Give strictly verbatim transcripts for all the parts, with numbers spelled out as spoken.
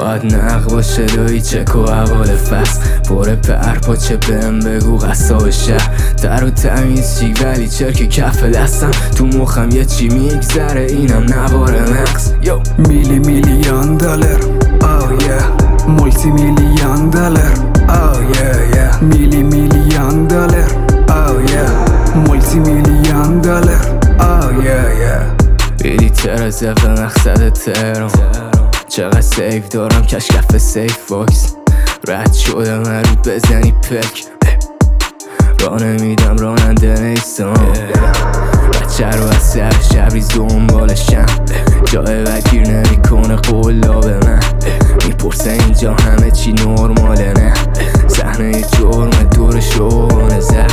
باید نق باشه دوی چک و اول فصل بره پر پاچه بهم بگو قصاب شهر در و تمیز چی ولی چرک کف دستم تو مخم یه چی میگذره اینم نوار نقص میلی میلیون دلار oh yeah مولتی میلیون دلار oh yeah yeah میلی میلیون دلار oh yeah مولتی میلیون دلار oh yeah yeah بیدی تر از اف مقصد تهران چقدر سیف دارم کشکف سیف باکس رد شده من رو بزنی پک راه نمیدم راننده نیستم بچه رو از سر شبریز دنبالشم جای وگیر نمیکنه قولا به من میپرسه اینجا همه چی نرماله نه صحنه جرم دور شونه زد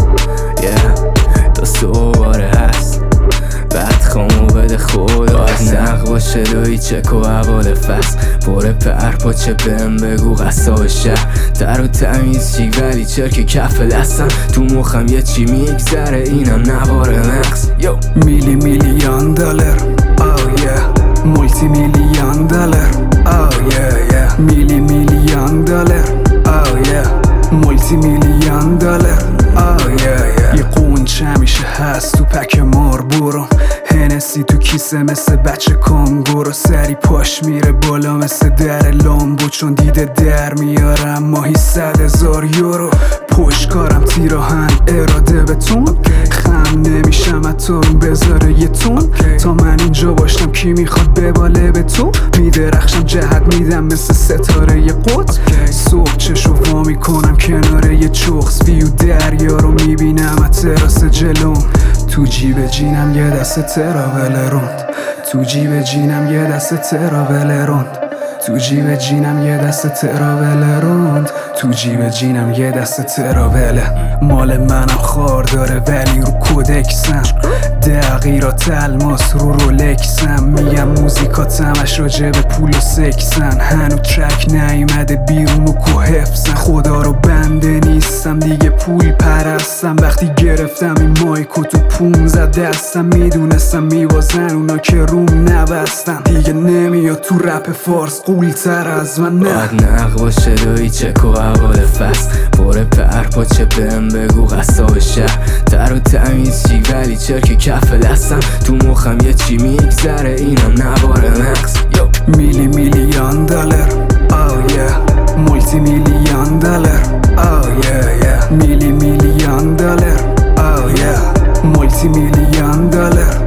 تا دوباره هست بعد خامو بده خدا از نق باشه دوی چک و اول فصل بره پر پاچه بهم بگو قصاب شهر در و تمیز چی ولی چرک کف دستم تو مخم یه چی میگذره اینم نوار نقص میلی میلیون دلار oh yeah مولتی میلیون دلار oh yeah yeah میلی میلیون دلار oh yeah مولتی میلیون دلار oh yeah yeah یه قونچه همیشه هست تو پک ماربورو هنسی تو کیسه مثل بچه کانگورو سری پاش میره بالا مثل در لامبو چون دیده در میارم ماهی صد هزار یورو پشتکارم تیراهن اراده بتون خم نمیشم حتی اون بذاره یه تون تا من اینجا باشم کی میخواد بباله به تو میدرخشم جهت میدم مثل ستاره یه قط صبح چشو وا میکنم کنار یه چوخس ویو دریا رو میبینم از تراس جلوم تو جیب جینم یه دست تراول روند تو جیب جینم یه دست تراول روند تو جیب جینم یه دست تراول روند تو جیب جینم یه دست تراوله مال منم خار داره ولی رو کودکسم دقیرات الماس رو رولکسم میگم موزیکات همش راجع به پول و سکسن هنو ترک نیومده بیرون و کو حفظن خدا رو بنده نیستم دیگه پول پرستم وقتی گرفتم این مایکو تو پونزده دستم میدونستم میوازن اونا که روم نبستن دیگه نمیاد تو رپ فارس قول تر از من نه باید نق باشه دوی چک و اول فصل بره پر پاچه بهم بگو قصاب شهر در و تمیز چی ولی چرک کف دستم تو مخم یه چی میگذره اینم نوار نقص میلی میلیون دلار oh yeah مولتی میلیون دلار oh yeah yeah میلی میلیون دلار oh yeah مولتی میلیون دلار